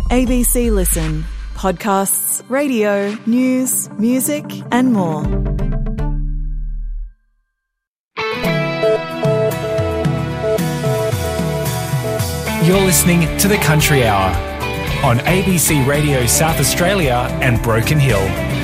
ABC Listen. Podcasts, radio, news, music and more. You're listening to The Country Hour on ABC Radio South Australia and Broken Hill.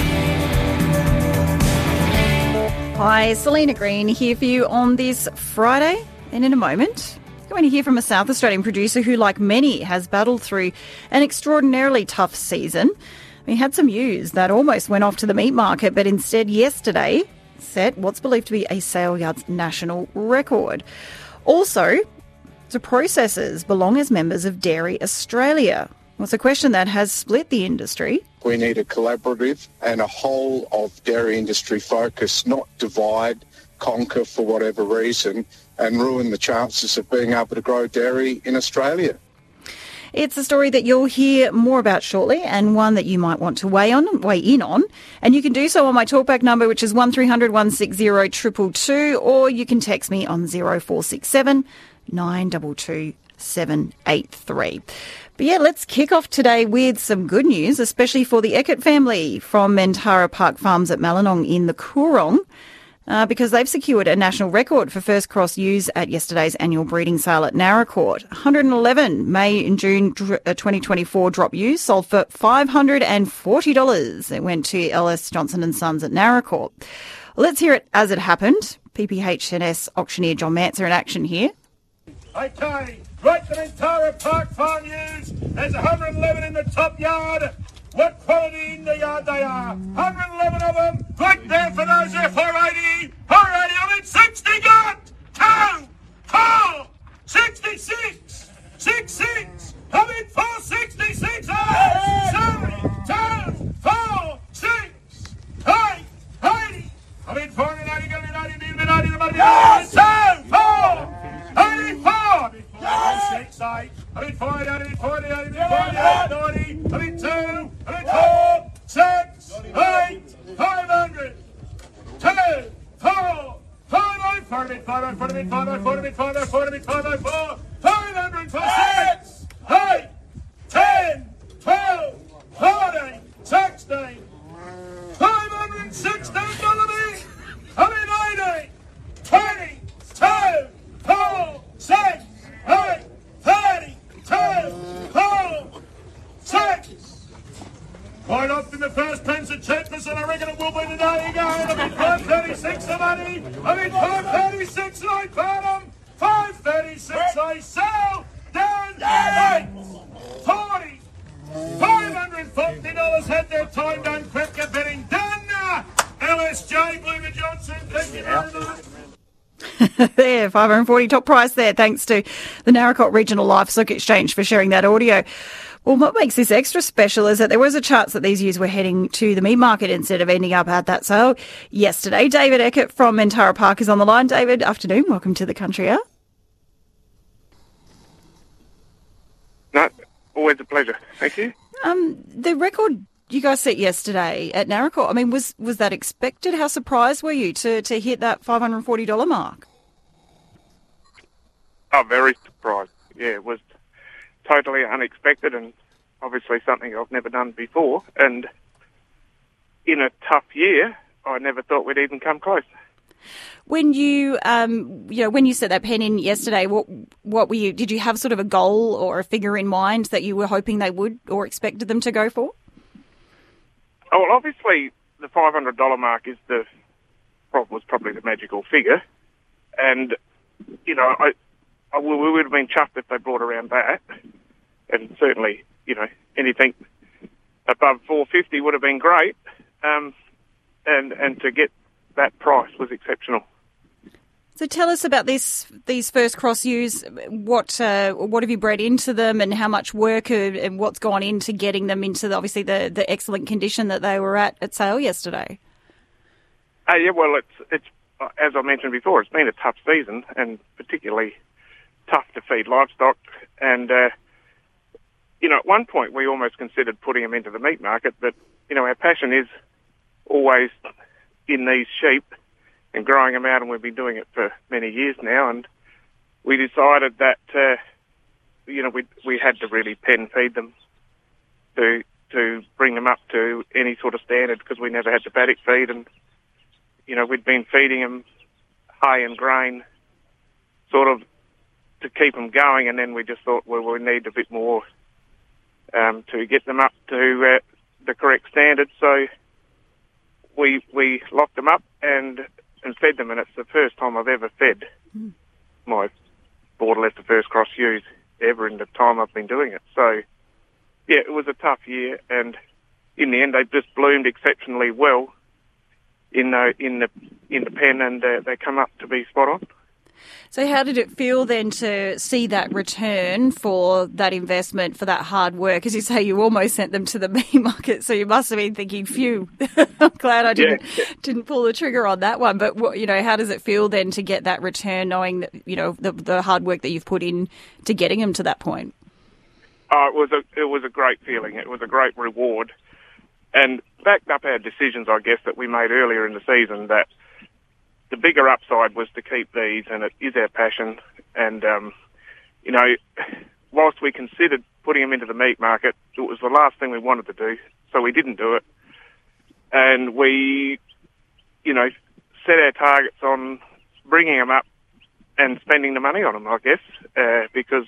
Hi, Selena Green here for you on this Friday. And in a moment, you're going to hear from a South Australian producer who, like many, has battled through an extraordinarily tough season. We had some ewes that almost went off to the meat market, but instead yesterday set what's believed to be a sale yard's national record. Also, do processors belong as members of Dairy Australia? Well, it's a question that has split the industry. We need a collaborative and a whole of dairy industry focus, not divide, conquer for whatever reason, and ruin the chances of being able to grow dairy in Australia. It's a story that you'll hear more about shortly, and one that you might want to weigh in on. And you can do so on my talkback number, which is 1300 160 222, or you can text me on 0467 922 783. But yeah, let's kick off today with some good news, especially for the Eckert family from Mentara Park Farms at Malinong in the Coorong, because they've secured a national record for first cross ewes at yesterday's annual breeding sale at Naracoorte. 111 May and June 2024 drop ewes sold for $540. It went to LS Johnson & Sons at Naracoorte. Let's hear it as it happened. PPHNS auctioneer John Manser in action here. Okay, right to Mentara Park Farm ewes. There's 111 in the top yard. What quality in the yard they are. 111 of them. Right there for those there. 480. 480. I'm in 60 got. 2, 4, 66. 66. I'm in 466. 7, 2, 4, 6, 8, 80. I'm in 480. Going to be 90. Need to be 90. The money. 2, 4. 84! 6, 8, I'm in 40, I'm in 40, I'm in 40, I'm in 90, I'm in 2, I'm in 4, 6, 8, 500, 2, 4, 5, 40, 5, 40, 5, 40, 5, 40, 5, 4, 500, 6, 8, 10, 12, 14, 16, 516 $, I'm in 80, 20, 2, 4, 6, 8, 30, 2, 4, 6. Right up in the first pence of cheapness, and I reckon it will be today again. I'm in 536 the money. I'm in 536 and I found them. 536 I sell. Down 8, 40, $540 had their time done. Quicker betting done. LSJ, Bloomer Johnson, thank you very much. There, 540 top price there, thanks to the Naracoorte Regional Livestock Exchange for sharing that audio. Well, what makes this extra special is that there was a chance that these ewes were heading to the meat market instead of ending up at that sale yesterday. David Eckert from Mentara Park is on the line. David, afternoon. Welcome to the Country Hour. No, always a pleasure. Thank you. The record you guys set yesterday at Naracoorte, I mean, was that expected? How surprised were you to hit that $540 mark? Oh, very surprised. Yeah, it was totally unexpected and obviously something I've never done before. And in a tough year, I never thought we'd even come close. When you, when you set that pen in yesterday, what were you? Did you have sort of a goal or a figure in mind that you were hoping they would or expected them to go for? Oh, well, obviously the $500 mark was probably the magical figure, and we would have been chuffed if they brought around that, and certainly anything above $450 would have been great, and to get that price was exceptional. So tell us about these first cross ewes. What have you bred into them, and how much work and what's gone into getting them into the excellent condition that they were at sale yesterday? Yeah, well, it's as I mentioned before, it's been a tough season and particularly tough to feed livestock. And at one point we almost considered putting them into the meat market, but our passion is always in these sheep and growing them out, and we've been doing it for many years now, and we decided that we had to really pen feed them to bring them up to any sort of standard, because we never had the paddock feed, and we'd been feeding them hay and grain sort of to keep them going, and then we just thought, well, we need a bit more to get them up to the correct standard. So we locked them up and fed them, and it's the first time I've ever fed my Border Leicester First Cross ewes ever in the time I've been doing it. So, yeah, it was a tough year, and in the end they just bloomed exceptionally well in the pen, and they come up to be spot on. So how did it feel then to see that return for that investment, for that hard work? As you say, you almost sent them to the meat market, so you must have been thinking, phew, I'm glad I didn't pull the trigger on that one. But, how does it feel then to get that return, knowing that, the hard work that you've put in to getting them to that point? It was a great feeling. It was a great reward, and backed up our decisions, I guess, that we made earlier in the season, that the bigger upside was to keep these, and it is our passion. And, whilst we considered putting them into the meat market, it was the last thing we wanted to do, so we didn't do it. And we, set our targets on bringing them up and spending the money on them, I guess, because,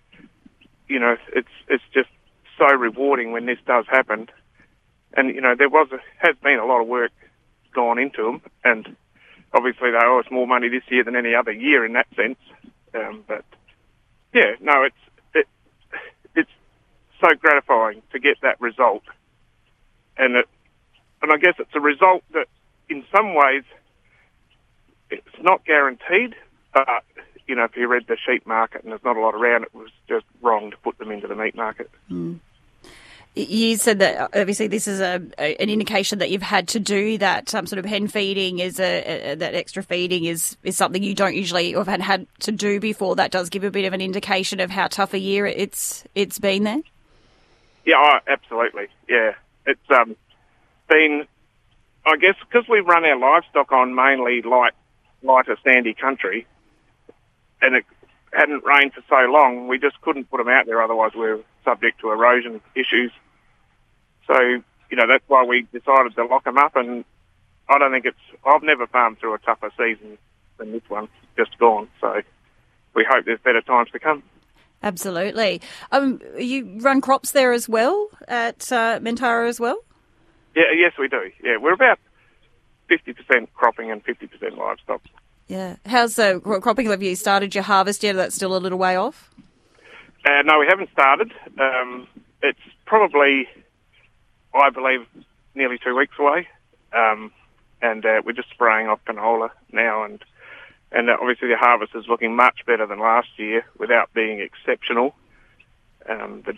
it's just so rewarding when this does happen. And, there has been a lot of work gone into them, and obviously they owe us more money this year than any other year in that sense. But yeah, no, it's so gratifying to get that result, and I guess it's a result that in some ways it's not guaranteed. But if you read the sheep market and there's not a lot around, it was just wrong to put them into the meat market. Mm. You said that obviously this is an indication that you've had to do that sort of hen feeding, that extra feeding is something you don't usually or have had to do before. That does give a bit of an indication of how tough a year it's been there. Yeah, absolutely. Yeah, it's been, I guess, because we run our livestock on mainly lighter sandy country, and it hadn't rained for so long, we just couldn't put them out there. Otherwise, we were subject to erosion issues. So, that's why we decided to lock them up. And I don't think I've never farmed through a tougher season than this one, just gone. So we hope there's better times to come. Absolutely. You run crops there as well at Mentara as well? Yeah, yes, we do. Yeah, we're about 50% cropping and 50% livestock. Yeah. How's the cropping? Have you started your harvest yet? That's still a little way off? No, we haven't started. It's probably, I believe, nearly 2 weeks away. And we're just spraying off canola now. And obviously the harvest is looking much better than last year without being exceptional. The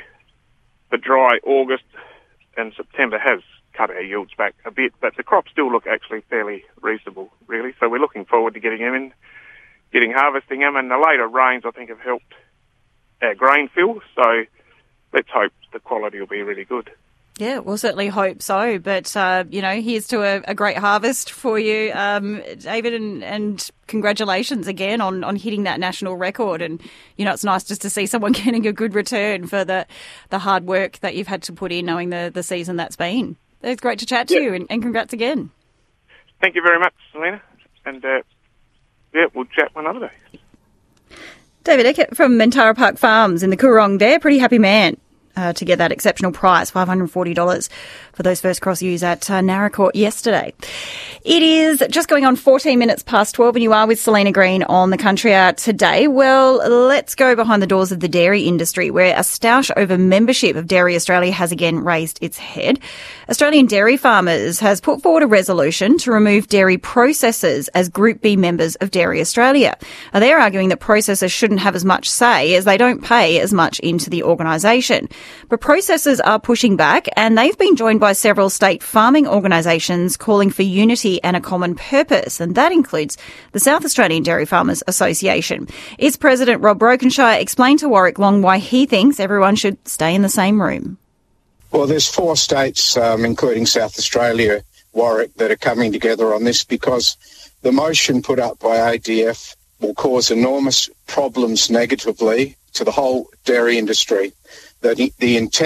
dry August and September has cut our yields back a bit, but the crops still look actually fairly reasonable, really. So we're looking forward to getting them in, harvesting them, and the later rains, I think, have helped our grain fill. So let's hope the quality will be really good. Yeah, we'll certainly hope so. But, here's to a great harvest for you, David, and congratulations again on hitting that national record. And, it's nice just to see someone getting a good return for the hard work that you've had to put in, knowing the season that's been. It's great to chat to you, and congrats again. Thank you very much, Selena. And, we'll chat one other day. David Eckert from Mentara Park Farms in the Coorong there. Pretty happy man to get that exceptional price, $540 for those first cross ewes at Naracoorte yesterday. It is just going on 14 minutes past 12, and you are with Selena Green on the Country Hour today. Well, let's go behind the doors of the dairy industry, where a stoush over membership of Dairy Australia has again raised its head. Australian Dairy Farmers has put forward a resolution to remove dairy processors as Group B members of Dairy Australia. Now, they're arguing that processors shouldn't have as much say as they don't pay as much into the organisation. But processors are pushing back, and they've been joined by several state farming organisations calling for unity and a common purpose, and that includes the South Australian Dairy Farmers Association. Its president, Rob Brokenshire, explained to Warwick Long why he thinks everyone should stay in the same room. Well, there's 4 states, including South Australia, Warwick, that are coming together on this because the motion put up by ADF will cause enormous problems negatively to the whole dairy industry. The intent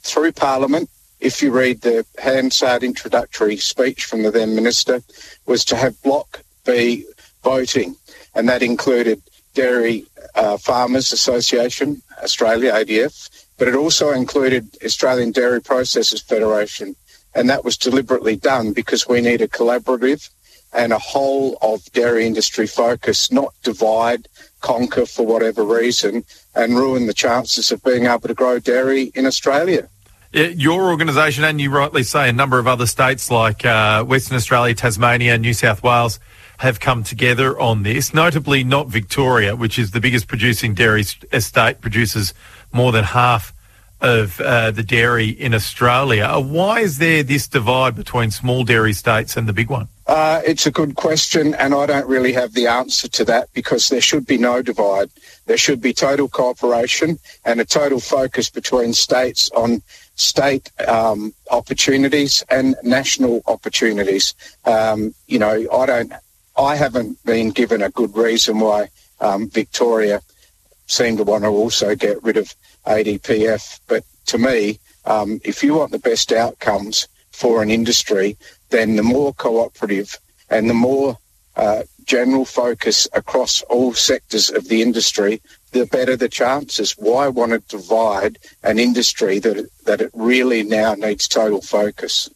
through Parliament, if you read the Hansard introductory speech from the then Minister, was to have Block B voting, and that included Dairy Farmers Association, Australia, ADF, but it also included Australian Dairy Processors Federation, and that was deliberately done because we need a collaborative and a whole of dairy industry focus, not divide, conquer for whatever reason, and ruin the chances of being able to grow dairy in Australia. Your organisation, and you rightly say, a number of other states like Western Australia, Tasmania, New South Wales have come together on this, notably not Victoria, which is the biggest producing dairy state, produces more than half of the dairy in Australia. Why is there this divide between small dairy states and the big one? It's a good question, and I don't really have the answer to that, because there should be no divide. There should be total cooperation and a total focus between states on state opportunities and national opportunities. I haven't been given a good reason why Victoria seemed to want to also get rid of ADPF. But to me, if you want the best outcomes for an industry, then the more cooperative and the more general focus across all sectors of the industry, the better the chances. Why want to divide an industry that it really now needs total focus?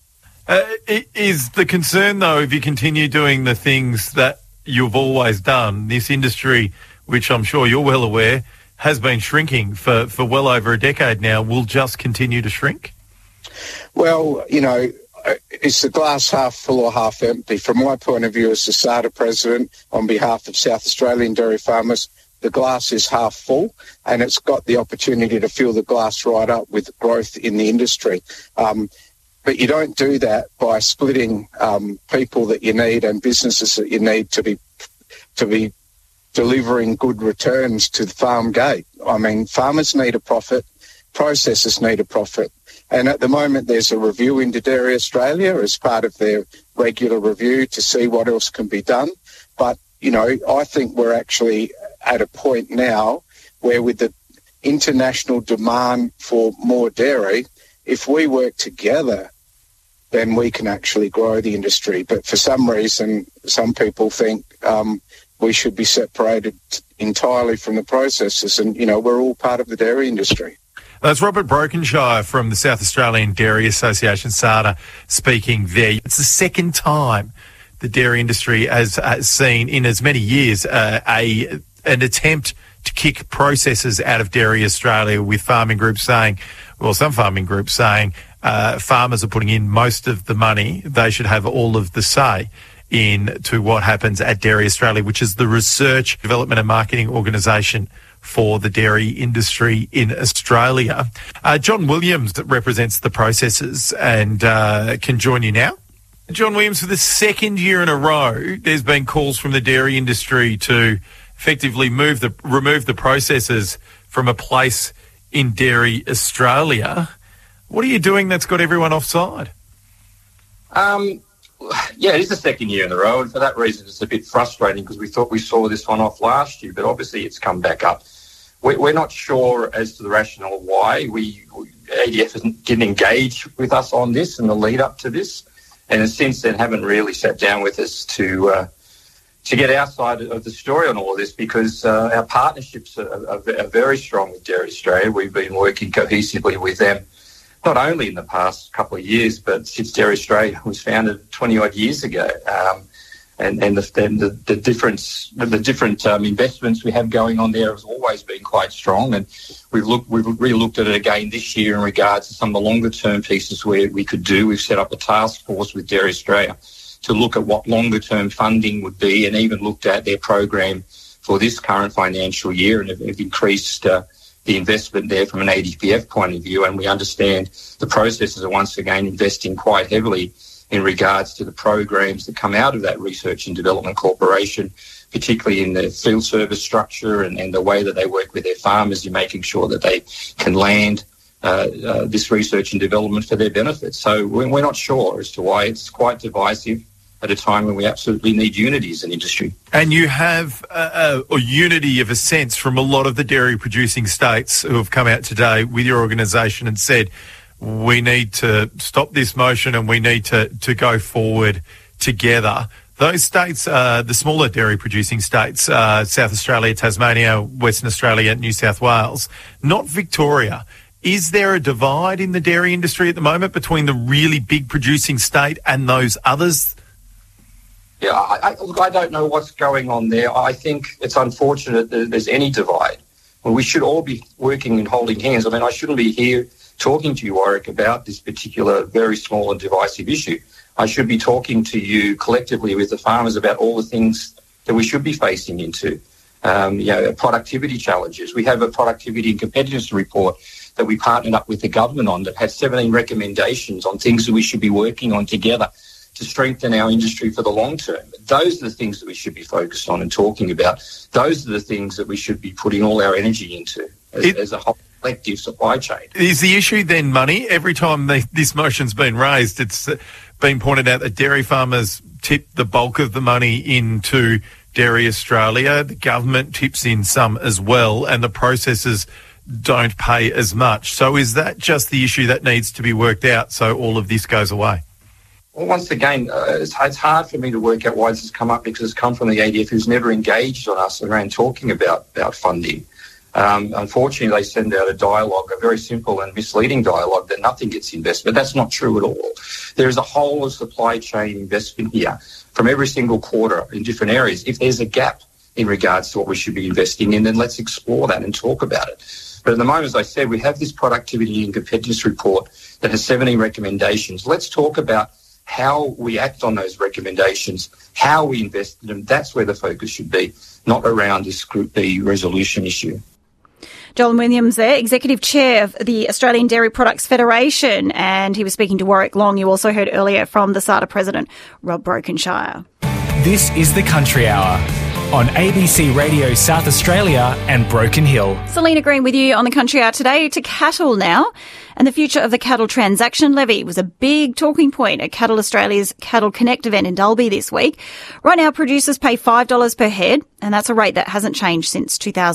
Is the concern, though, if you continue doing the things that you've always done, this industry, which I'm sure you're well aware, has been shrinking for well over a decade now, will just continue to shrink? Well, is the glass half full or half empty? From my point of view as the SADA president, on behalf of South Australian dairy farmers, the glass is half full, and it's got the opportunity to fill the glass right up with growth in the industry. But you don't do that by splitting people that you need and businesses that you need to be delivering good returns to the farm gate. I mean, farmers need a profit, processors need a profit. And at the moment, there's a review into Dairy Australia as part of their regular review to see what else can be done. But, I think we're actually at a point now where, with the international demand for more dairy, if we work together, then we can actually grow the industry. But for some reason, some people think we should be separated entirely from the processors. And, we're all part of the dairy industry. That's Robert Brokenshire from the South Australian Dairy Association, SADA, speaking there. It's the second time the dairy industry has seen in as many years an attempt to kick processors out of Dairy Australia, with farming groups saying, some farming groups saying, farmers are putting in most of the money. They should have all of the say into what happens at Dairy Australia, which is the research, development and marketing organisation for the dairy industry in Australia. John Williams represents the processors and can join you now. John Williams, for the second year in a row, there's been calls from the dairy industry to effectively remove the processors from a place in Dairy Australia. What are you doing that's got everyone offside? Yeah, it is the second year in a row, and for that reason it's a bit frustrating, because we thought we saw this one off last year, but obviously it's come back up. We're not sure as to the rationale why. ADF didn't engage with us on this in the lead up to this, and since then haven't really sat down with us to get our side of the story on all of this, because our partnerships are very strong with Dairy Australia. We've been working cohesively with them, not only in the past couple of years, but since Dairy Australia was founded 20-odd years ago. And the different investments we have going on there has always been quite strong. And we've really looked at it again this year in regards to some of the longer-term pieces where we could do. We've set up a task force with Dairy Australia to look at what longer-term funding would be, and even looked at their program for this current financial year, and have increased the investment there from an ADPF point of view. And we understand the processors are once again investing quite heavily in regards to the programs that come out of that Research and Development Corporation, particularly in the field service structure and the way that they work with their farmers in making sure that they can land this research and development for their benefit. So we're not sure as to why it's quite divisive at a time when we absolutely need unity as an industry. And you have a unity of a sense from a lot of the dairy producing states who have come out today with your organisation and said, we need to stop this motion and we need to go forward together. Those states, the smaller dairy producing states, South Australia, Tasmania, Western Australia, New South Wales, not Victoria. Is there a divide in the dairy industry at the moment between the really big producing state and those others? Yeah, I don't know what's going on there. I think it's unfortunate that there's any divide. Well, we should all be working and holding hands. I mean, I shouldn't be here talking to you, Warwick, about this particular very small and divisive issue. I should be talking to you collectively with the farmers about all the things that we should be facing into. Productivity challenges. We have a productivity and competitiveness report that we partnered up with the government on that has 17 recommendations on things that we should be working on together to strengthen our industry for the long term. Those are the things that we should be focused on and talking about. Those are the things that we should be putting all our energy into as a whole collective supply chain. Is the issue then money? Every time this motion's been raised, it's been pointed out that dairy farmers tip the bulk of the money into Dairy Australia. The government tips in some as well, and the processors don't pay as much. So is that just the issue that needs to be worked out so all of this goes away? Well, once again, it's hard for me to work out why this has come up because it's come from the ADF, who's never engaged on us around talking about funding. Unfortunately, they send out a dialogue, a very simple and misleading dialogue, that nothing gets invested. But that's not true at all. There is a whole of supply chain investment here from every single quarter in different areas. If there's a gap in regards to what we should be investing in, then let's explore that and talk about it. But at the moment, as I said, we have this productivity and competitiveness report that has 17 recommendations. Let's talk about how we act on those recommendations, how we invest in them. That's where the focus should be, not around this Group B resolution issue. Joel Williams there, Executive Chair of the Australian Dairy Products Federation, and he was speaking to Warwick Long. You also heard earlier from the SADA President, Rob Brokenshire. This is the Country Hour on ABC Radio South Australia and Broken Hill. Selena Green with you on the Country Hour today. To cattle now. And the future of the cattle transaction levy was a big talking point at Cattle Australia's Cattle Connect event in Dalby this week. Right now, producers pay $5 per head, and that's a rate that hasn't changed since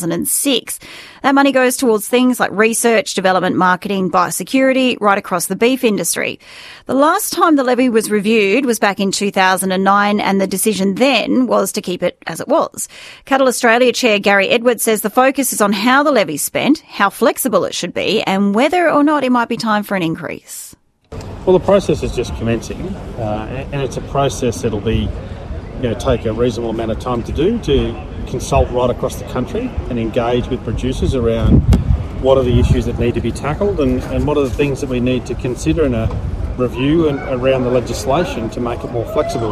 2006. That money goes towards things like research, development, marketing, biosecurity, right across the beef industry. The last time the levy was reviewed was back in 2009, and the decision then was to keep it as it was. Cattle Australia Chair Gary Edwards says the focus is on how the levy's spent, how flexible it should be, and whether or not it might be time for an increase. Well, the process is just commencing, and it's a process that'll be, take a reasonable amount of time to do, to consult right across the country and engage with producers around what are the issues that need to be tackled and what are the things that we need to consider in a review and around the legislation to make it more flexible.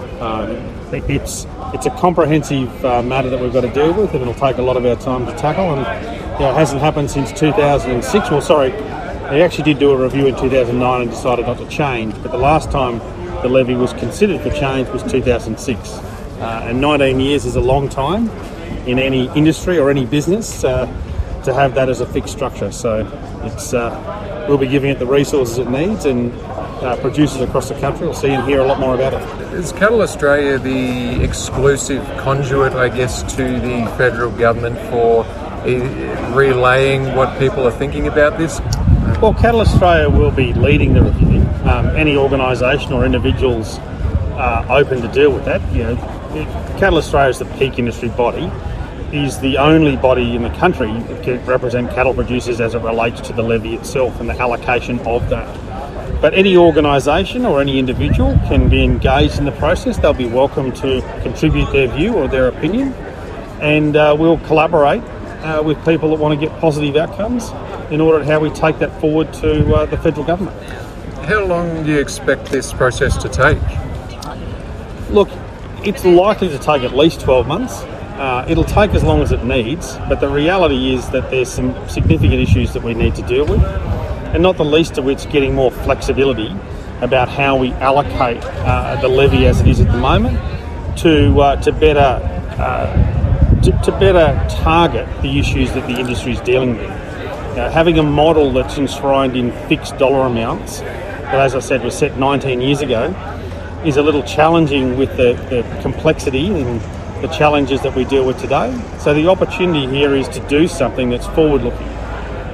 It's a comprehensive matter that we've got to deal with, and it'll take a lot of our time to tackle. And it hasn't happened since 2006. Well, sorry, they actually did do a review in 2009 and decided not to change. But the last time the levy was considered for change was 2006. And 19 years is a long time in any industry or any business to have that as a fixed structure. So we'll be giving it the resources it needs, and producers across the country will see and hear a lot more about it. Is Cattle Australia the exclusive conduit, I guess, to the federal government for relaying what people are thinking about this? Well, Cattle Australia will be leading the review. Any organisation or individuals open to deal with that. Cattle Australia is the peak industry body, is the only body in the country that can represent cattle producers as it relates to the levy itself and the allocation of that. But any organisation or any individual can be engaged in the process. They'll be welcome to contribute their view or their opinion, and we'll collaborate with people that want to get positive outcomes in order to how we take that forward to the federal government. How long do you expect this process to take? Look, it's likely to take at least 12 months. It'll take as long as it needs, but the reality is that there's some significant issues that we need to deal with, and not the least of which getting more flexibility about how we allocate the levy as it is at the moment to better target the issues that the industry is dealing with. Having a model that's enshrined in fixed dollar amounts that, as I said, was set 19 years ago is a little challenging with the complexity and the challenges that we deal with today. So the opportunity here is to do something that's forward-looking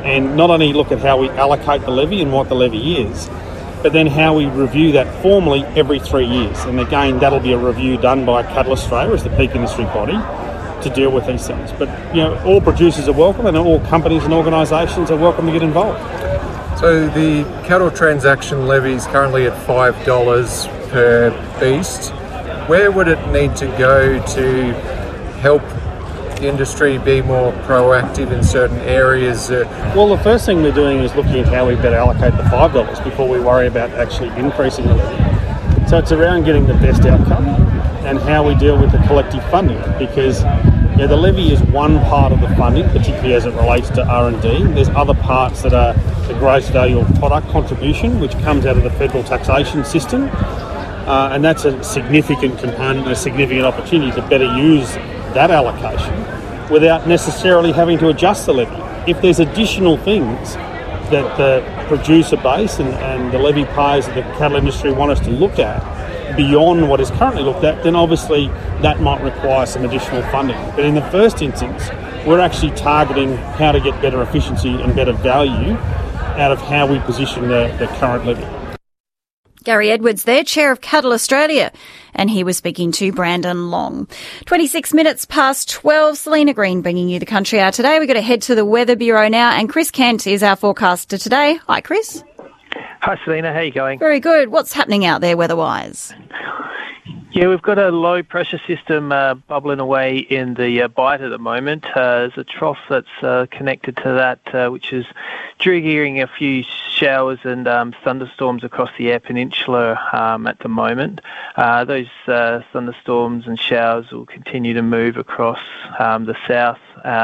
and not only look at how we allocate the levy and what the levy is, but then how we review that formally every 3 years. And again, that'll be a review done by Cattle Australia as the peak industry body to deal with these things. But, all producers are welcome, and all companies and organisations are welcome to get involved. So the cattle transaction levy is currently at $5 per beast. Where would it need to go to help the industry be more proactive in certain areas? Well, the first thing we're doing is looking at how we better allocate the $5 before we worry about actually increasing the levy. So it's around getting the best outcome and how we deal with the collective funding, because the levy is one part of the funding, particularly as it relates to R&D. There's other parts that are the gross value of product contribution, which comes out of the federal taxation system, and that's a significant component and a significant opportunity to better use that allocation without necessarily having to adjust the levy. If there's additional things that the producer base and the levy payers of the cattle industry want us to look at beyond what is currently looked at, then obviously that might require some additional funding. But in the first instance, we're actually targeting how to get better efficiency and better value out of how we position the current levy. Gary Edwards there, Chair of Cattle Australia, and he was speaking to Brandon Long. 26 minutes past 12, Selena Green bringing you the Country Hour today. We've got to head to the Weather Bureau now, and Chris Kent is our forecaster today. Hi, Chris. Hi, Selena. How are you going? Very good. What's happening out there weather-wise? Yeah, we've got a low-pressure system bubbling away in the Bight at the moment. There's a trough that's connected to that, which is triggering a few showers and thunderstorms across the Eyre Peninsula at the moment. Those thunderstorms and showers will continue to move across the south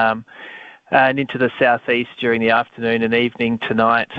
and into the southeast during the afternoon and evening tonight,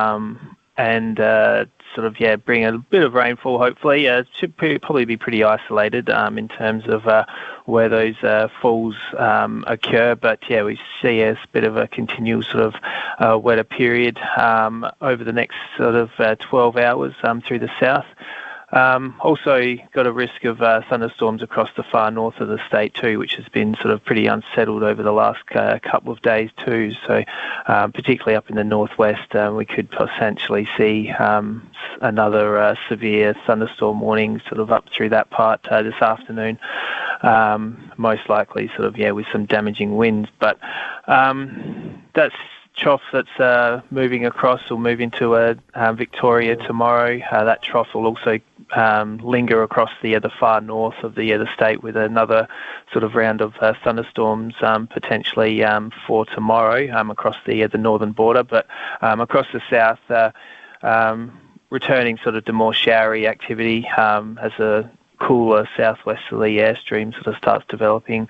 and bring a bit of rainfall, hopefully. It should probably be pretty isolated in terms of where those falls occur. But, we see a bit of a continual sort of wetter period over the next 12 hours through the south. Also got a risk of thunderstorms across the far north of the state too, which has been sort of pretty unsettled over the last couple of days too. So particularly up in the northwest, we could potentially see another severe thunderstorm warning sort of up through that part this afternoon. Most likely with some damaging winds. But that's trough that's moving across will move into Victoria tomorrow. That trough will also linger across the far north of the state with another sort of round of thunderstorms potentially for tomorrow across the northern border. But across the south, returning sort of to more showery activity as a cooler southwesterly airstream sort of starts developing.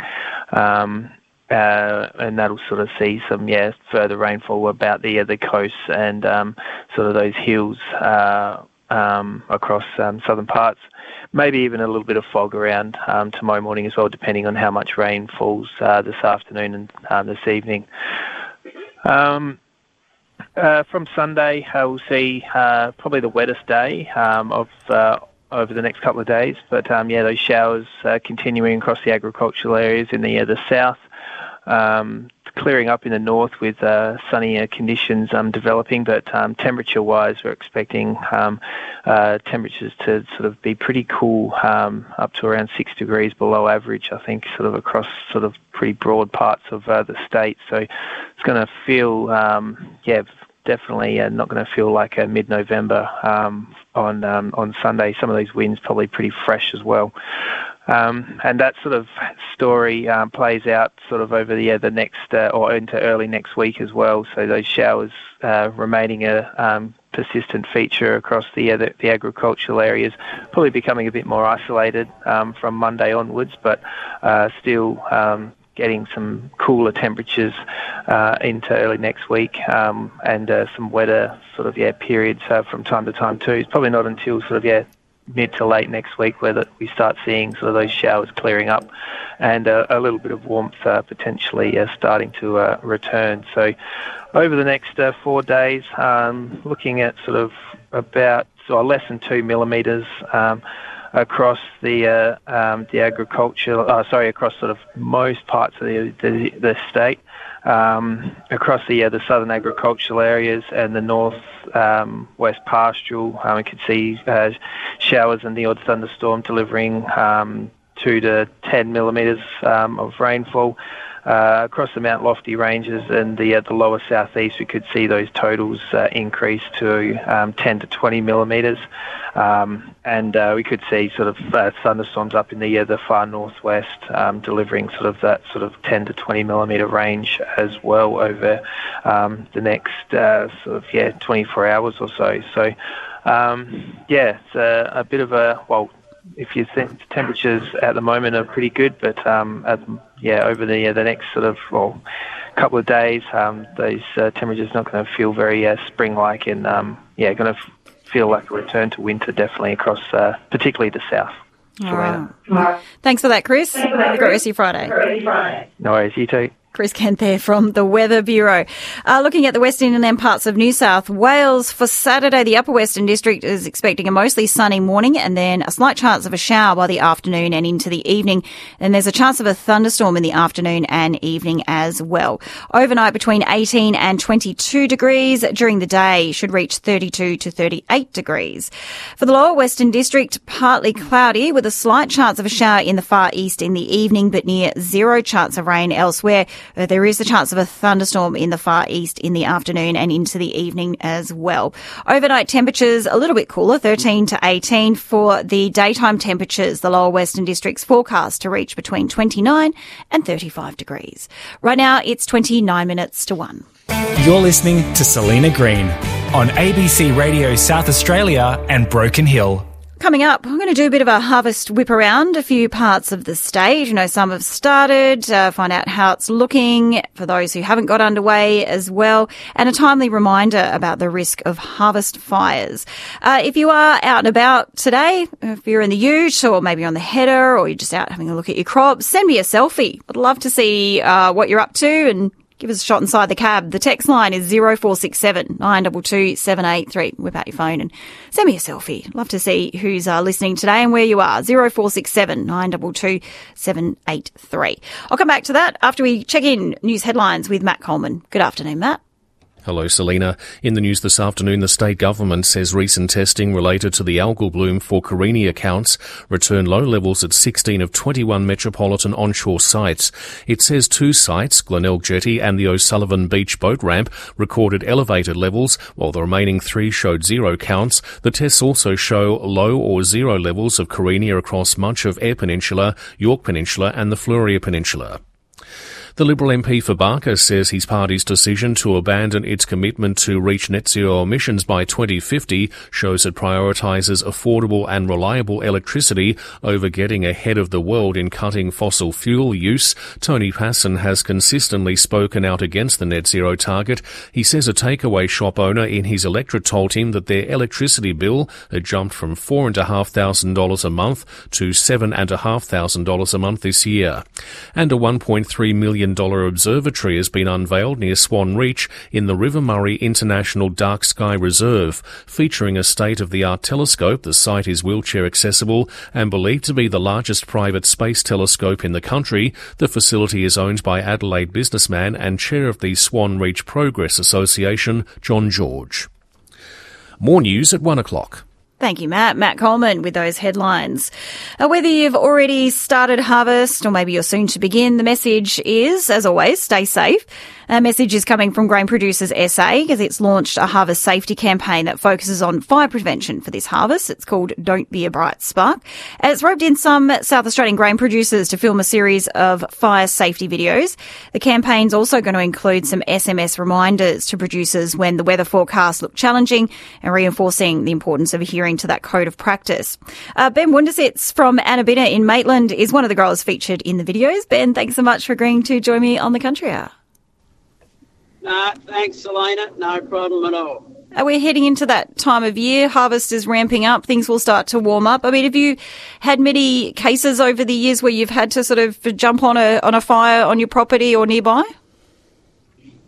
And that'll sort of see some further rainfall about the coast and sort of those hills across southern parts. Maybe even a little bit of fog around tomorrow morning as well, depending on how much rain falls this afternoon and this evening. From Sunday, we'll see probably the wettest day of over the next couple of days. But those showers continuing across the agricultural areas in the south. Clearing up in the north with sunnier conditions developing, but temperature-wise, we're expecting temperatures to sort of be pretty cool, up to around 6 degrees below average, I think, sort of across sort of pretty broad parts of the state. So it's going to feel, definitely not going to feel like mid-November on Sunday. Some of these winds probably pretty fresh as well. And that sort of story plays out sort of over the next or into early next week as well. So those showers remaining a persistent feature across the agricultural areas, probably becoming a bit more isolated from Monday onwards, but still getting some cooler temperatures into early next week and some wetter sort of periods from time to time too. It's probably not until sort of mid to late next week where we start seeing sort of those showers clearing up and a little bit of warmth potentially starting to return. So over the next 4 days, looking at sort of about less than 2 millimetres across the agriculture. Across sort of most parts of the state. Across the southern agricultural areas and the north west pastoral, we could see showers and the odd thunderstorm delivering 2 to 10 millimetres of rainfall. Across the Mount Lofty ranges and the lower southeast, we could see those totals increase to 10 to 20 millimetres. And we could see sort of thunderstorms up in the far northwest, delivering sort of that sort of 10 to 20 millimetre range as well over the next 24 hours or so. So, it's a bit of if you think temperatures at the moment are pretty good, but over the next sort of couple of days, those temperatures not going to feel very spring-like, and going to feel like a return to winter definitely across, particularly the south. All right. Thanks for that, Chris. Have a great rest of your Friday. No worries, you too. Chris Kent there from the Weather Bureau. Looking at the Western and then parts of New South Wales for Saturday, the Upper Western District is expecting a mostly sunny morning and then a slight chance of a shower by the afternoon and into the evening. And there's a chance of a thunderstorm in the afternoon and evening as well. Overnight between 18 and 22 degrees. During the day should reach 32 to 38 degrees. For the Lower Western District, partly cloudy with a slight chance of a shower in the far east in the evening, but near zero chance of rain elsewhere. There is a chance of a thunderstorm in the far east in the afternoon and into the evening as well. Overnight temperatures a little bit cooler, 13 to 18. For the daytime temperatures, the Lower Western District's forecast to reach between 29 and 35 degrees. Right now, it's 29 minutes to 1. You're listening to Selena Green on ABC Radio South Australia and Broken Hill. Coming up, I'm going to do a bit of a harvest whip around a few parts of the state. You know, some have started, find out how it's looking for those who haven't got underway as well, and a timely reminder about the risk of harvest fires. If you are out and about today, if you're in the ute or maybe on the header or you're just out having a look at your crops, send me a selfie. I'd love to see what you're up to and give us a shot inside the cab. The text line is 0467 922 783. Whip out your phone and send me a selfie. Love to see who's listening today and where you are. 0467 922 783. I'll come back to that after we check in news headlines with Matt Coleman. Good afternoon, Matt. Hello, Selena. In the news this afternoon, the state government says recent testing related to the algal bloom for Carina counts returned low levels at 16 of 21 metropolitan onshore sites. It says 2 sites, Glenelg Jetty and the O'Sullivan Beach boat ramp, recorded elevated levels, while the remaining 3 showed 0 counts. The tests also show low or 0 levels of Carina across much of Eyre Peninsula, Yorke Peninsula and the Fleurieu Peninsula. The Liberal MP for Barker says his party's decision to abandon its commitment to reach net zero emissions by 2050 shows it prioritises affordable and reliable electricity over getting ahead of the world in cutting fossil fuel use. Tony Passon has consistently spoken out against the net zero target. He says a takeaway shop owner in his electorate told him that their electricity bill had jumped from $4,500 a month to $7,500 a month this year. And a $1.3 million observatory has been unveiled near Swan Reach in the River Murray International Dark Sky Reserve. Featuring a state-of-the-art telescope, the site is wheelchair accessible and believed to be the largest private space telescope in the country. The facility is owned by Adelaide businessman and chair of the Swan Reach Progress Association, John George. More news at 1 o'clock. Thank you, Matt. Matt Coleman with those headlines. Whether you've already started harvest or maybe you're soon to begin, the message is, as always, stay safe. A message is coming from Grain Producers SA as it's launched a harvest safety campaign that focuses on fire prevention for this harvest. It's called Don't Be a Bright Spark. And it's roped in some South Australian grain producers to film a series of fire safety videos. The campaign's also going to include some SMS reminders to producers when the weather forecasts look challenging and reinforcing the importance of adhering to that code of practice. Ben Wundersitz from Annabinna in Maitland is one of the growers featured in the videos. Ben, thanks so much for agreeing to join me on the Country Hour. Thanks, Selena. No problem at all. We're heading into that time of year. Harvest is ramping up. Things will start to warm up. I mean, have you had many cases over the years where you've had to sort of jump on a fire on your property or nearby?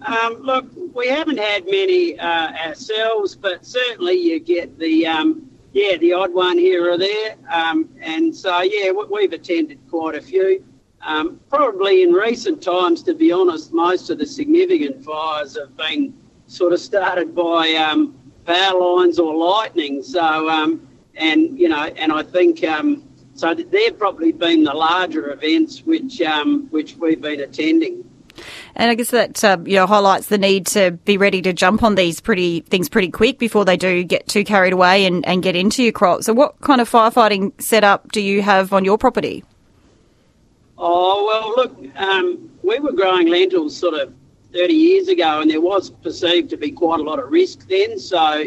Look, we haven't had many ourselves, but certainly you get the yeah, the odd one here or there. And so, yeah, we've attended quite a few. Probably in recent times, to be honest, most of the significant fires have been sort of started by power lines or lightning. So, and I think so they've probably been the larger events which we've been attending. And I guess that highlights the need to be ready to jump on these things pretty quick before they do get too carried away and get into your crop. So what kind of firefighting setup do you have on your property? Oh, well, look, we were growing lentils sort of 30 years ago, and there was perceived to be quite a lot of risk then. So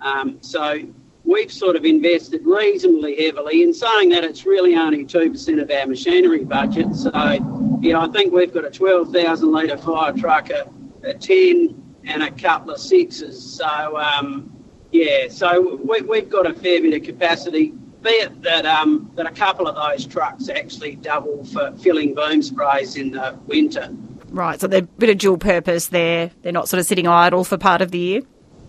we've sort of invested reasonably heavily. In saying that, it's really only 2% of our machinery budget. So, I think we've got a 12,000 litre fire truck, a 10 and a couple of 6s. So, so we've got a fair bit of capacity, be it that a couple of those trucks actually double for filling boom sprays in the winter. Right, so they're a bit of dual purpose there. They're not sort of sitting idle for part of the year?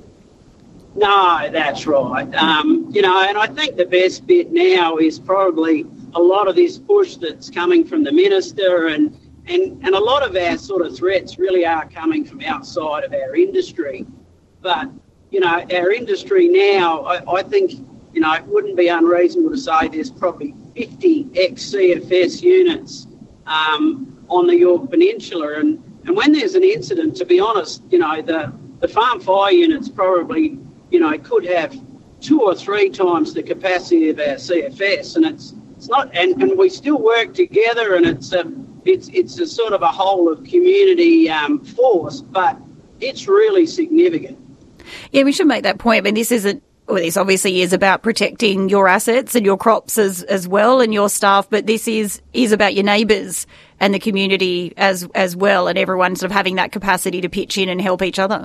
No, that's right. And I think the best bit now is probably a lot of this push that's coming from the minister, and a lot of our sort of threats really are coming from outside of our industry. But, our industry now, I think, it wouldn't be unreasonable to say there's probably 50 ex-CFS units on the Yorke Peninsula. And when there's an incident, to be honest, the farm fire units probably could have 2 or 3 times the capacity of our CFS, and it's not, and we still work together, and it's a sort of a whole of community force, but it's really significant. Yeah, we should make that point. I mean, this obviously is about protecting your assets and your crops as well, and your staff, but this is about your neighbours and the community as well, and everyone sort of having that capacity to pitch in and help each other.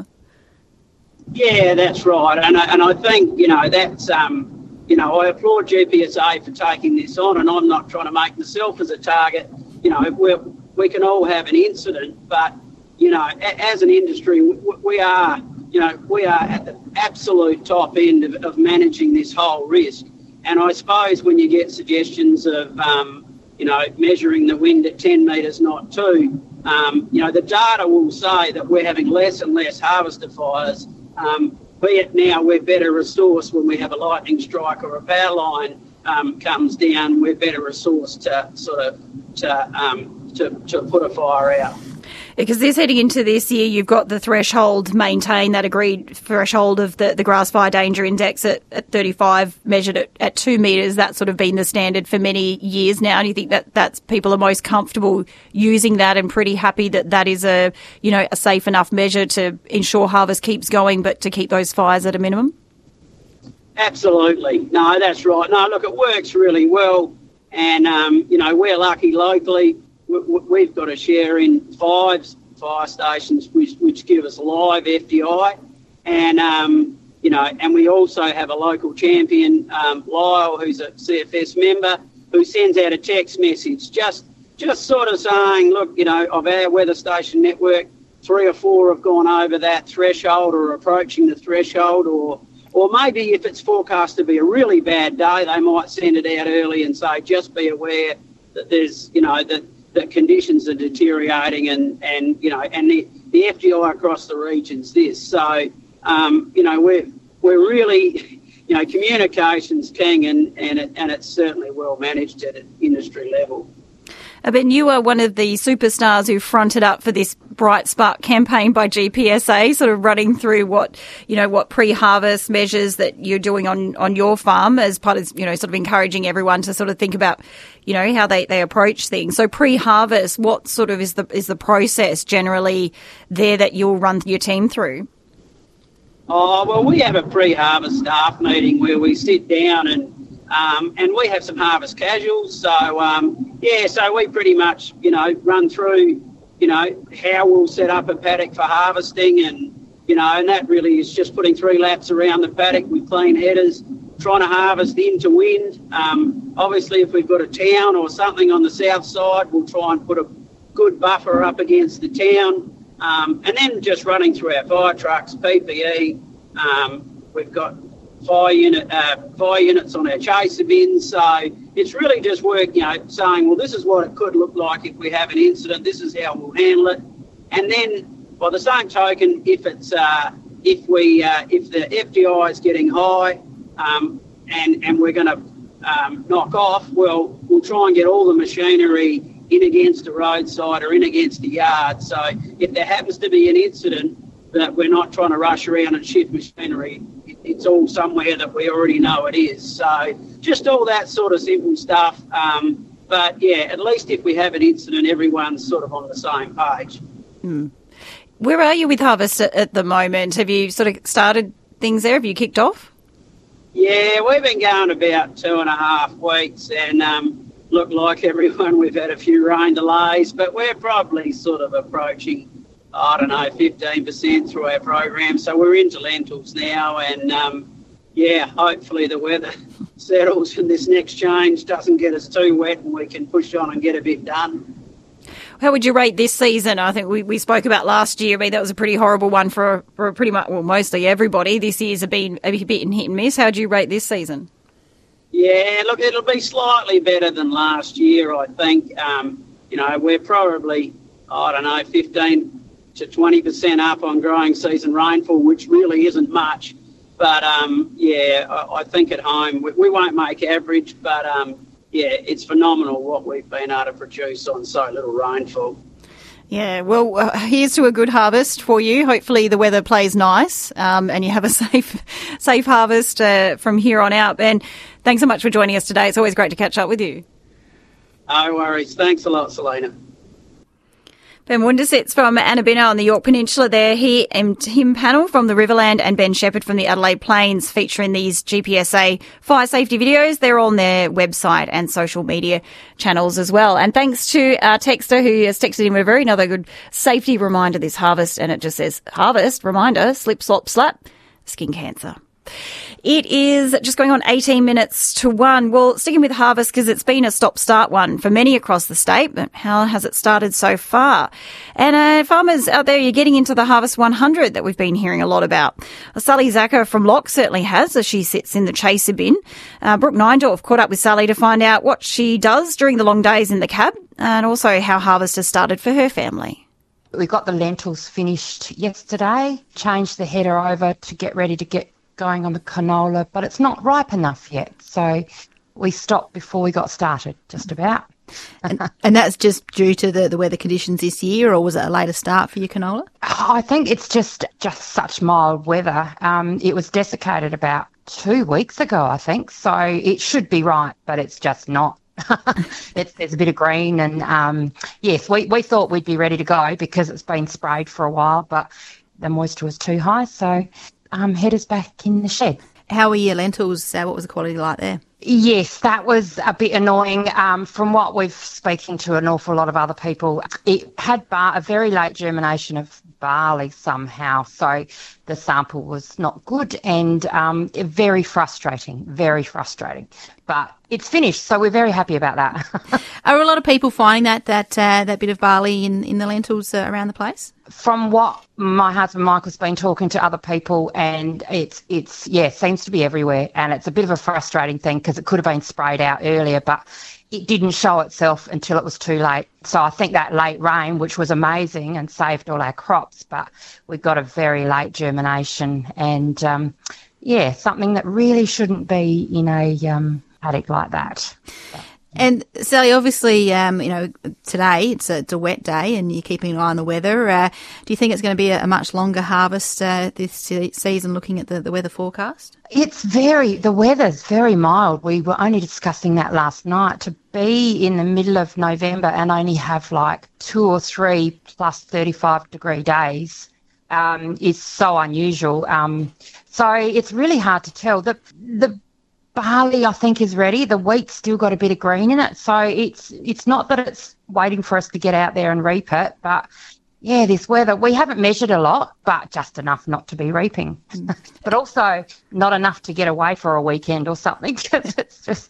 Yeah, that's right. And I think, that's, I applaud GPSA for taking this on, and I'm not trying to make myself as a target. We can all have an incident, but, as an industry, we are at the absolute top end of managing this whole risk. And I suppose when you get suggestions of, measuring the wind at 10 metres, not 2, the data will say that we're having less and less harvester fires. Be it now we're better resourced when we have a lightning strike or a power line comes down, we're better resourced to put a fire out. Because this heading into this year, you've got the threshold maintained, that agreed threshold of the grass fire danger index at 35, measured at 2 metres. That's sort of been the standard for many years now. And you think that's people are most comfortable using that and pretty happy that is a safe enough measure to ensure harvest keeps going, but to keep those fires at a minimum? Absolutely. No, that's right. No, look, it works really well. And, we're lucky locally. We've got a share in 5 fire stations which give us live FDI, and we also have a local champion, Lyle, who's a CFS member, who sends out a text message just sort of saying, look, of our weather station network, 3 or 4 have gone over that threshold or approaching the threshold, or maybe if it's forecast to be a really bad day, they might send it out early and say, just be aware that there's, that conditions are deteriorating, and the FDI across the region's this. So, we're really, communication's king, and it's certainly well managed at an industry level. Ben, you are one of the superstars who fronted up for this Bright Spark campaign by GPSA, sort of running through what pre-harvest measures that you're doing on your farm as part of, sort of encouraging everyone to sort of think about, how they approach things. So pre-harvest, what sort of is the process generally there that you'll run your team through? Oh, well, we have a pre-harvest staff meeting where we sit down and we have some harvest casuals. So we pretty much, run through, how we'll set up a paddock for harvesting, and that really is just putting 3 laps around the paddock with clean headers, trying to harvest into wind. Obviously, if we've got a town or something on the south side, we'll try and put a good buffer up against the town. And then just running through our fire trucks, PPE. We've got fire units on our chaser bins. So it's really just saying, well, this is what it could look like if we have an incident. This is how we'll handle it. And then, by the same token, if the FDI is getting high and we're going to knock off, well, we'll try and get all the machinery in against the roadside or in against the yard. So if there happens to be an incident, that we're not trying to rush around and shift machinery. It's all somewhere that we already know it is. So just all that sort of simple stuff. But, yeah, at least if we have an incident, everyone's sort of on the same page. Where are you with harvest at the moment? Have you sort of started things there? Have you kicked off? Yeah, we've been going about 2.5 weeks and look, like everyone, we've had a few rain delays, but we're probably sort of approaching 15% through our program. So we're into lentils now and, hopefully the weather settles and this next change doesn't get us too wet and we can push on and get a bit done. How would you rate this season? I think we spoke about last year. I mean, that was a pretty horrible one for pretty much, well, mostly everybody. This year's been a bit hit and miss. How do you rate this season? Yeah, look, it'll be slightly better than last year, I think. We're probably, 15 to 20% up on growing season rainfall, which really isn't much. But, I think at home we won't make average, but, it's phenomenal what we've been able to produce on so little rainfall. Yeah, well, here's to a good harvest for you. Hopefully the weather plays nice and you have a safe harvest from here on out. And thanks so much for joining us today. It's always great to catch up with you. No worries. Thanks a lot, Selena. Ben Wundersitz from Annabinna on the Yorke Peninsula there. He and Tim Panel from the Riverland and Ben Shepherd from the Adelaide Plains featuring these GPSA fire safety videos. They're on their website and social media channels as well. And thanks to our texter who has texted in with another good safety reminder this harvest. And it just says, harvest, reminder, slip, slop, slap, skin cancer. It is just going on 18 minutes to 1. Well, sticking with harvest because it's been a stop-start one for many across the state, but how has it started so far? And farmers out there, you're getting into the Harvest 100 that we've been hearing a lot about. Sally Zacher from Locke certainly has, as she sits in the chaser bin. Brooke Neindorf caught up with Sally to find out what she does during the long days in the cab and also how harvest has started for her family. We got the lentils finished yesterday, changed the header over to get ready to get going on the canola, but it's not ripe enough yet. So we stopped before we got started, just about. And that's just due to the weather conditions this year, or was it a later start for your canola? I think it's just such mild weather. It was desiccated about 2 weeks ago, I think, so it should be ripe, but it's just not. There's a bit of green and, yes, we thought we'd be ready to go because it's been sprayed for a while, but the moisture was too high, so headers back in the shed. How were your lentils? What was the quality like there? Yes, that was a bit annoying. From what we've speaking to an awful lot of other people, it had a very late germination of barley somehow, so the sample was not good and very frustrating. But it's finished, so we're very happy about that. Are a lot of people finding that bit of barley in the lentils around the place? From what my husband Michael's been talking to other people, and it's seems to be everywhere, and it's a bit of a frustrating thing because it could have been sprayed out earlier, but it didn't show itself until it was too late. So I think that late rain, which was amazing and saved all our crops, but we got a very late germination and, something that really shouldn't be in a paddock like that. And Sally, obviously, today it's a wet day and you're keeping an eye on the weather. Do you think it's going to be a much longer harvest this season looking at the weather forecast? The weather's very mild. We were only discussing that last night. To be in the middle of November and only have like 2 or 3 plus 35-degree days is so unusual. So it's really hard to tell. The barley, I think, is ready. The wheat's still got a bit of green in it. So it's not that it's waiting for us to get out there and reap it. But, yeah, this weather, we haven't measured a lot, but just enough not to be reaping. But also not enough to get away for a weekend or something because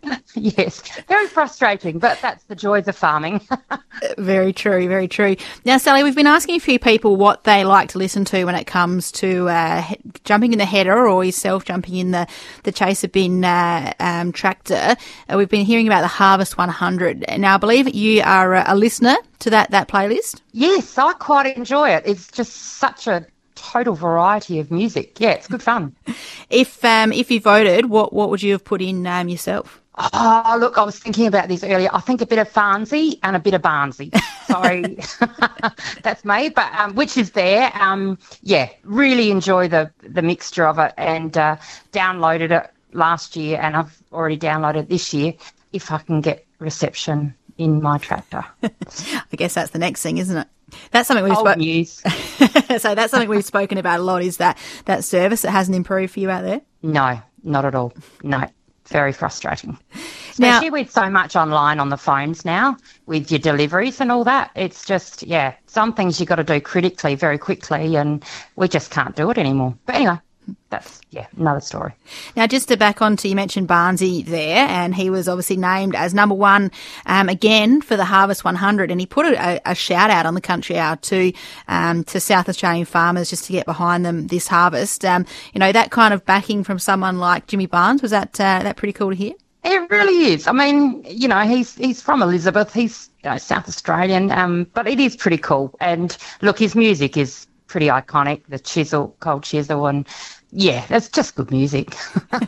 Yes, very frustrating, but that's the joys of farming. Very true, very true. Now, Sally, we've been asking a few people what they like to listen to when it comes to jumping in the header or yourself jumping in the chaser bin tractor. We've been hearing about the Harvest 100. Now, I believe you are a listener to that playlist. Yes, I quite enjoy it. It's just such a total variety of music. Yeah, it's good fun. If you voted, what would you have put in yourself? Oh, look, I was thinking about this earlier. I think a bit of Farnsey and a bit of Barnsey. Sorry, that's me, but which is there. Yeah, really enjoy the mixture of it, and downloaded it last year, and I've already downloaded it this year if I can get reception in my tractor. I guess that's the next thing, isn't it? That's something we've news. So that's something we've spoken about a lot, is that service that hasn't improved for you out there? No, not at all. No. Very frustrating. Especially with so much online on the phones now, with your deliveries and all that. It's just, yeah, some things you've got to do critically very quickly, and we just can't do it anymore. But anyway, that's, another story. Now, just to back on to, you mentioned Barnsey there, and he was obviously named as number one again for the Harvest 100, and he put a shout out on the Country Hour to South Australian farmers just to get behind them this harvest. That kind of backing from someone like Jimmy Barnes, was that pretty cool to hear? It really is. I mean, he's from Elizabeth. He's South Australian, but it is pretty cool. And look, his music is pretty iconic. The Cold Chisel, and yeah, that's just good music.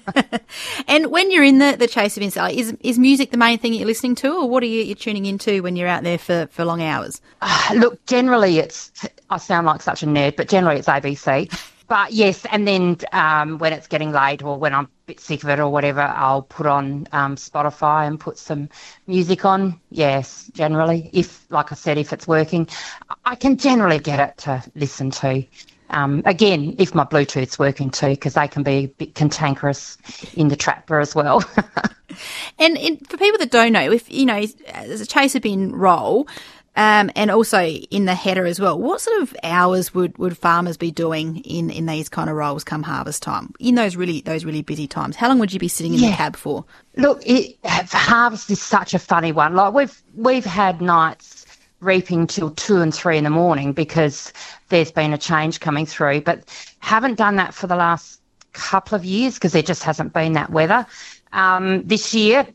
And when you're in the chaser bin, Sally, is music the main thing you're listening to, or what are you tuning into when you're out there for long hours? Look, generally I sound like such a nerd, but generally it's ABC. But yes, and then when it's getting late or when I'm a bit sick of it or whatever, I'll put on Spotify and put some music on. Yes, generally. Like I said, if it's working, I can generally get it to listen to. Again, if my Bluetooth's working too, because they can be a bit cantankerous in the tractor as well. And for people that don't know, if there's a chaser bin role, and also in the header as well, what sort of hours would farmers be doing in these kind of roles come harvest time, in those really busy times? How long would you be sitting in the cab for? Look, harvest is such a funny one. Like we've had nights reaping till 2 and 3 in the morning because there's been a change coming through, but haven't done that for the last couple of years because there just hasn't been that weather. This year,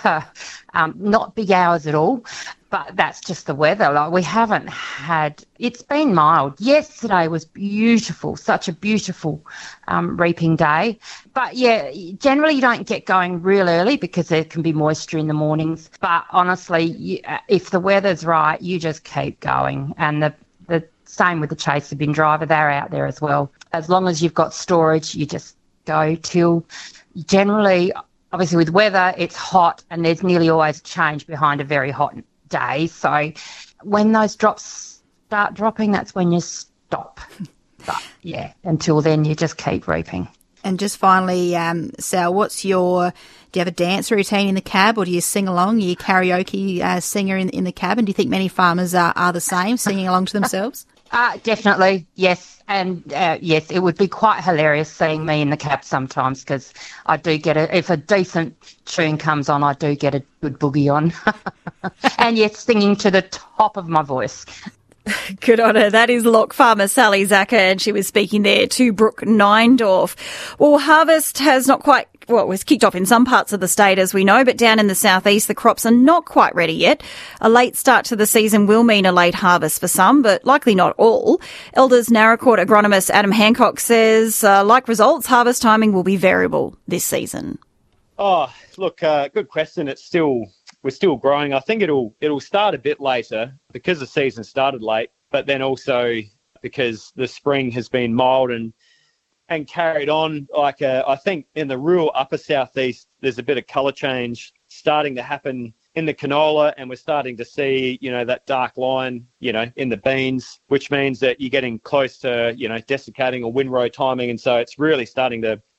not big hours at all, but that's just the weather. Like we haven't had, it's been mild. Yesterday was beautiful, such a beautiful reaping day. But yeah, generally you don't get going real early because there can be moisture in the mornings. But honestly, if the weather's right, you just keep going. And the same with the chaser bin driver, they're out there as well. As long as you've got storage, you just go till generally, obviously with weather, it's hot and there's nearly always a change behind a very hot day. So when those drops start dropping, that's when you stop. But yeah, until then you just keep reaping. And just finally, Sal, do you have a dance routine in the cab, or do you sing along? Are you a karaoke singer in the cab? And do you think many farmers are the same, singing along to themselves? Definitely, yes. And yes, it would be quite hilarious seeing me in the cab sometimes, because I do get if a decent tune comes on, I do get a good boogie on. And yes, singing to the top of my voice. Good on her. That is lock farmer Sally Zacher, and she was speaking there to Brooke Neindorf. Well, harvest has not quite, it was kicked off in some parts of the state, as we know, but down in the southeast, the crops are not quite ready yet. A late start to the season will mean a late harvest for some, but likely not all. Elders Naracoorte agronomist Adam Hancock says, like results, harvest timing will be variable this season. Oh, look, good question. We're still growing. I think it'll start a bit later because the season started late, but then also because the spring has been mild and carried on. Like I think in the rural upper southeast, there's a bit of colour change starting to happen in the canola, and we're starting to see, that dark line, in the beans, which means that you're getting close to, desiccating or windrow timing, and so it's really starting to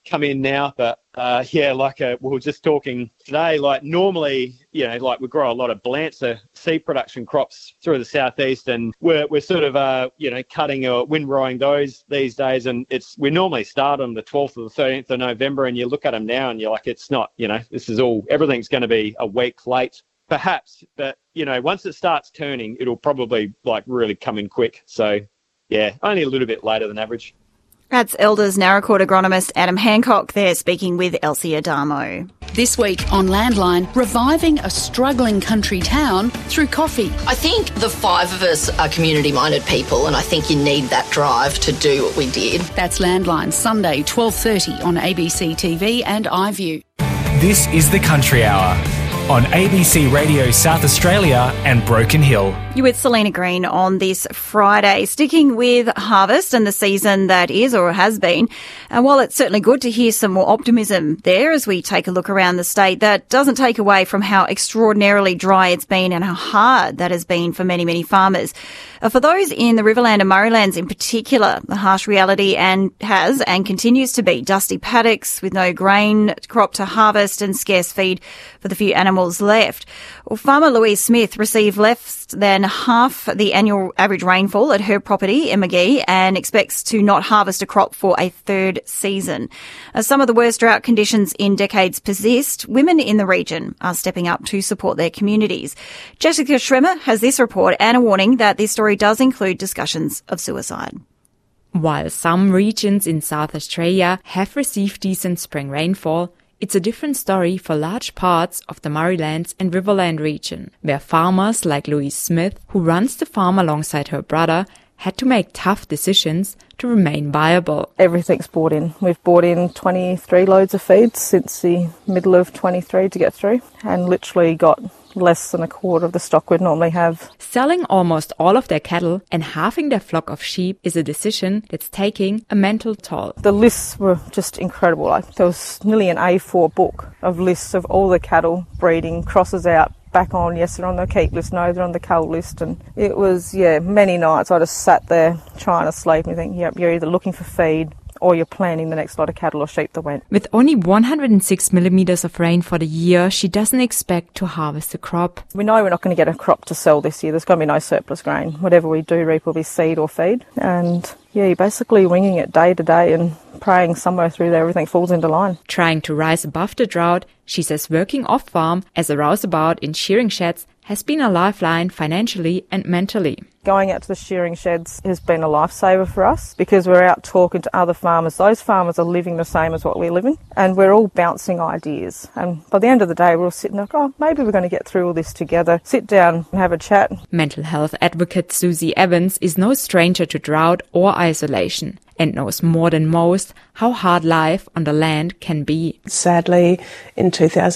come in now, but we were just talking today, like normally, we grow a lot of Balancer seed production crops through the southeast, and we're sort of, cutting or windrowing those these days, and we normally start on the 12th or the 13th of November, and you look at them now and you're like, it's not, everything's going to be a week late, perhaps, but, once it starts turning, it'll probably really come in quick. So, yeah, only a little bit later than average. That's Elders Naracoorte agronomist Adam Hancock there speaking with Elsie Adamo. This week on Landline, reviving a struggling country town through coffee. I think the five of us are community-minded people, and I think you need that drive to do what we did. That's Landline, Sunday, 12:30 on ABC TV and iView. This is the Country Hour on ABC Radio South Australia and Broken Hill. You with Selena Green on this Friday, sticking with harvest and the season that is or has been. And while it's certainly good to hear some more optimism there as we take a look around the state, that doesn't take away from how extraordinarily dry it's been and how hard that has been for many, many farmers. For those in the Riverland and Murraylands in particular, the harsh reality has and continues to be dusty paddocks with no grain crop to harvest and scarce feed for the few animals left. Well, farmer Louise Smith received less than half the annual average rainfall at her property in Magee and expects to not harvest a crop for a third season. As some of the worst drought conditions in decades persist, women in the region are stepping up to support their communities. Jessica Schremer has this report and a warning that this story does include discussions of suicide. While some regions in South Australia have received decent spring rainfall, it's a different story for large parts of the Murraylands and Riverland region, where farmers like Louise Smith, who runs the farm alongside her brother, had to make tough decisions to remain viable. Everything's bought in. We've bought in 23 loads of feed since the middle of 23 to get through, and literally got less than a quarter of the stock we'd normally have. Selling almost all of their cattle and halving their flock of sheep is a decision that's taking a mental toll. The lists were just incredible. There was nearly an A4 book of lists of all the cattle breeding, crosses out, back on, yes, they're on the keep list, no, they're on the cull list. And it was, many nights I just sat there trying to sleep and think, yep, you're either looking for feed or you're planning the next lot of cattle or sheep that went. With only 106 millimetres of rain for the year, she doesn't expect to harvest the crop. We know we're not going to get a crop to sell this year. There's going to be no surplus grain. Whatever we do reap will be seed or feed. And you're basically winging it day to day and praying somewhere through there everything falls into line. Trying to rise above the drought, she says working off-farm as a rouseabout in shearing sheds has been a lifeline financially and mentally. Going out to the shearing sheds has been a lifesaver for us because we're out talking to other farmers. Those farmers are living the same as what we're living, and we're all bouncing ideas. And by the end of the day, we're all sitting there, maybe we're going to get through all this together, sit down and have a chat. Mental health advocate Susie Evans is no stranger to drought or isolation and knows more than most how hard life on the land can be. Sadly, in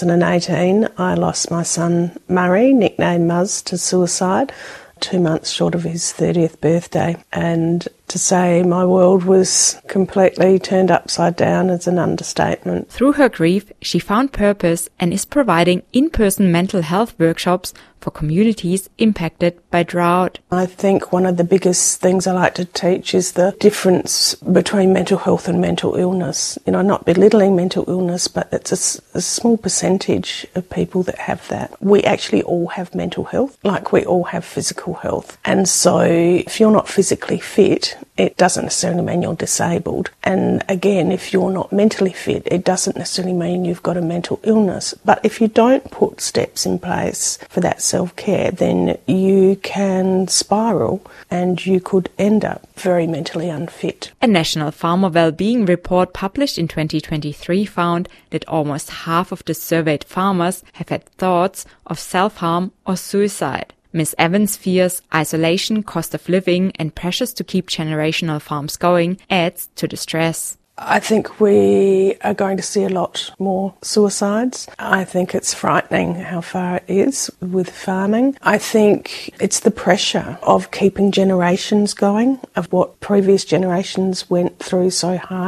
2018, I lost my son Murray, nicknamed Muzz, to suicide, 2 months short of his 30th birthday. And to say my world was completely turned upside down is an understatement. Through her grief, she found purpose and is providing in-person mental health workshops for communities impacted by drought. I think one of the biggest things I like to teach is the difference between mental health and mental illness. Not belittling mental illness, but it's a small percentage of people that have that. We actually all have mental health, like we all have physical health. And so if you're not physically fit, it doesn't necessarily mean you're disabled. And again, if you're not mentally fit, it doesn't necessarily mean you've got a mental illness. But if you don't put steps in place for that self-care, then you can spiral and you could end up very mentally unfit. A National Farmer Wellbeing Report published in 2023 found that almost half of the surveyed farmers have had thoughts of self-harm or suicide. Ms. Evans fears isolation, cost of living and pressures to keep generational farms going adds to the stress. I think we are going to see a lot more suicides. I think it's frightening how far it is with farming. I think it's the pressure of keeping generations going, of what previous generations went through so hard.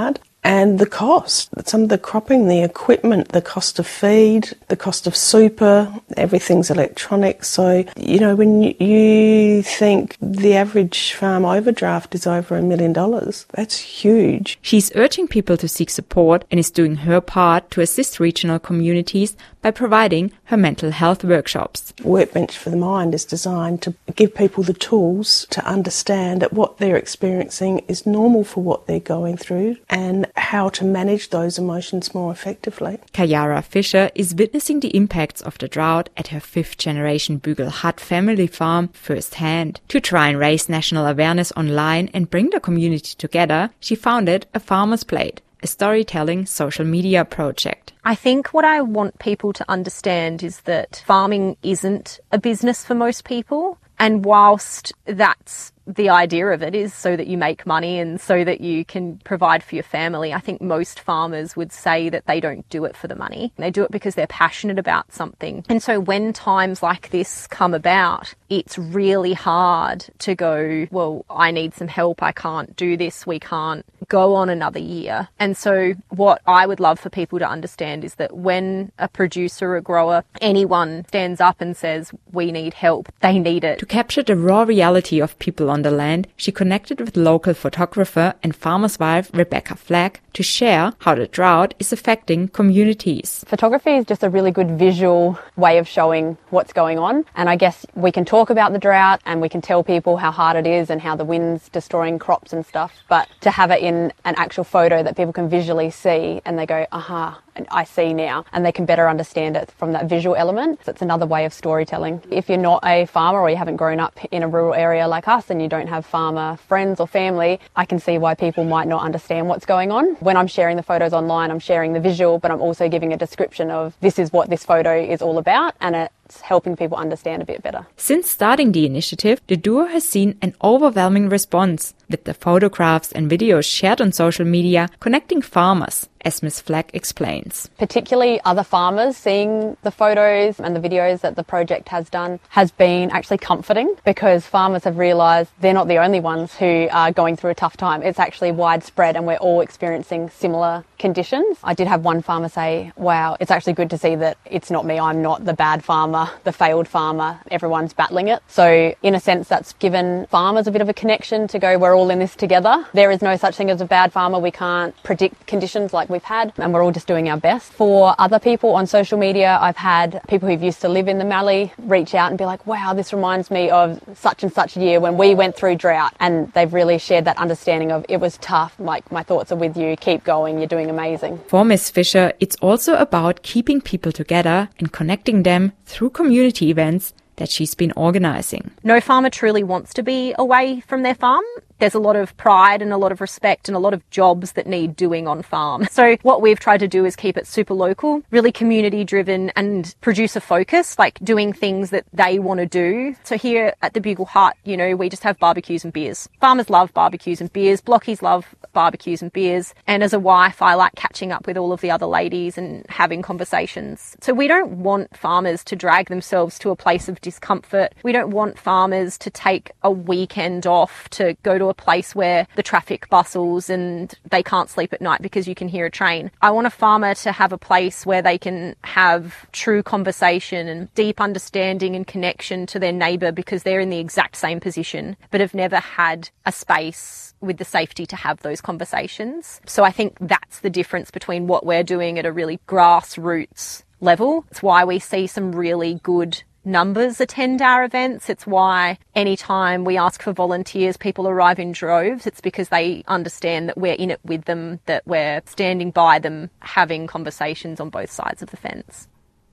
And the cost, some of the cropping, the equipment, the cost of feed, the cost of super, everything's electronic. So, when you think the average farm overdraft is over $1 million, that's huge. She's urging people to seek support and is doing her part to assist regional communities by providing her mental health workshops. Workbench for the Mind is designed to give people the tools to understand that what they're experiencing is normal for what they're going through and how to manage those emotions more effectively. Kayara Fisher is witnessing the impacts of the drought at her 5th-generation Bügel Hut family farm firsthand. To try and raise national awareness online and bring the community together, she founded A Farmer's Plate, a storytelling social media project. I think what I want people to understand is that farming isn't a business for most people. And whilst that's the idea of it is so that you make money and so that you can provide for your family, I think most farmers would say that they don't do it for the money. They do it because they're passionate about something. And so when times like this come about, it's really hard to go, well, I need some help. I can't do this. We can't go on another year. And so what I would love for people to understand is that when a producer, a grower, anyone stands up and says, we need help, they need it. To capture the raw reality of people on the land, she connected with local photographer and farmer's wife Rebecca Flagg to share how the drought is affecting communities. Photography is just a really good visual way of showing what's going on. And I guess we can talk about the drought and we can tell people how hard it is and how the wind's destroying crops and stuff. But to have it in an actual photo that people can visually see and they go, aha, I see now, and they can better understand it from that visual element. So it's another way of storytelling. If you're not a farmer or you haven't grown up in a rural area like us and you don't have farmer friends or family, I can see why people might not understand what's going on. When I'm sharing the photos online, I'm sharing the visual, but I'm also giving a description of this is what this photo is all about, and it's helping people understand a bit better. Since starting the initiative, the duo has seen an overwhelming response, with the photographs and videos shared on social media connecting farmers, as Ms. Flagg explains. Particularly other farmers seeing the photos and the videos that the project has done has been actually comforting, because farmers have realised they're not the only ones who are going through a tough time. It's actually widespread and we're all experiencing similar conditions. I did have one farmer say, wow, it's actually good to see that it's not me, I'm not the bad farmer, the failed farmer, everyone's battling it. So in a sense that's given farmers a bit of a connection to go, we're all in this together. There is no such thing as a bad farmer. We can't predict conditions like we've had, and we're all just doing our best. For other people on social media, I've had people who've used to live in the Mallee reach out and be like, wow, this reminds me of such and such a year when we went through drought, and they've really shared that understanding of it was tough, like my thoughts are with you, keep going, you're doing amazing. For Ms. Fisher, it's also about keeping people together and connecting them through community events that she's been organising. No farmer truly wants to be away from their farm. There's a lot of pride and a lot of respect and a lot of jobs that need doing on farm. So what we've tried to do is keep it super local, really community driven and producer focused, like doing things that they want to do. So here at the Bügel Hut, we just have barbecues and beers. Farmers love barbecues and beers. Blockies love barbecues and beers. And as a wife, I like catching up with all of the other ladies and having conversations. So we don't want farmers to drag themselves to a place of discomfort. We don't want farmers to take a weekend off to go to a place where the traffic bustles and they can't sleep at night because you can hear a train. I want a farmer to have a place where they can have true conversation and deep understanding and connection to their neighbour because they're in the exact same position but have never had a space with the safety to have those conversations. So I think that's the difference between what we're doing at a really grassroots level. It's why we see some really good numbers attend our events. It's why anytime we ask for volunteers, people arrive in droves. It's because they understand that we're in it with them, that we're standing by them, having conversations on both sides of the fence.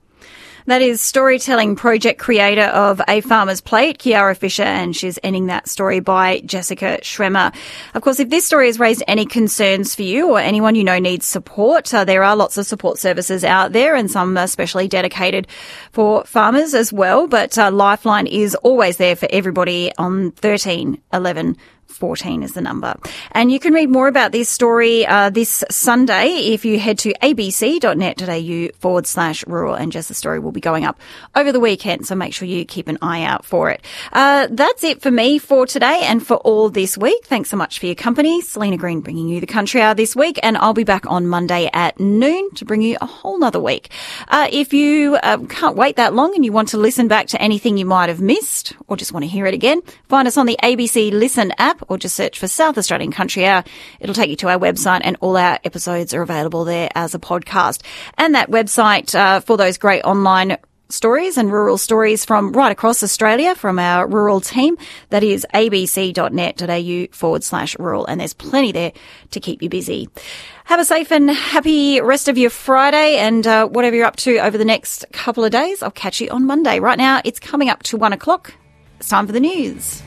That is storytelling project creator of A Farmer's Plate, Kayara Fisher, and she's ending that story by Jessica Schremer. Of course, if this story has raised any concerns for you or anyone you know needs support, there are lots of support services out there and some especially dedicated for farmers as well. But Lifeline is always there for everybody on 13 11 14 is the number. And you can read more about this story this Sunday if you head to abc.net.au/rural, and just the story will be going up over the weekend, so make sure you keep an eye out for it. That's it for me for today and for all this week. Thanks so much for your company. Selena Green bringing you the Country Hour this week, and I'll be back on Monday at noon to bring you a whole nother week. If you can't wait that long and you want to listen back to anything you might have missed or just want to hear it again, find us on the ABC Listen app or just search for South Australian Country Hour. It'll take you to our website, and all our episodes are available there as a podcast. And that website for those great online stories and rural stories from right across Australia from our rural team, that is abc.net.au/rural, and there's plenty there to keep you busy. Have a safe and happy rest of your Friday, and whatever you're up to over the next couple of days, I'll catch you on Monday. Right now, it's coming up to 1 o'clock. It's time for the news.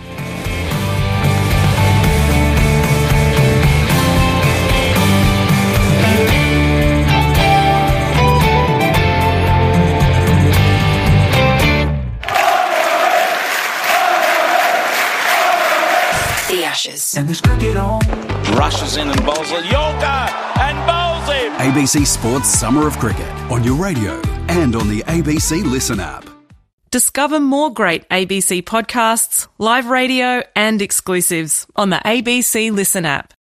The Ashes. And there's cricket on. Rushes in and bowls it. Yorker and bowls him. ABC Sports Summer of Cricket on your radio and on the ABC Listen app. Discover more great ABC podcasts, live radio and exclusives on the ABC Listen app.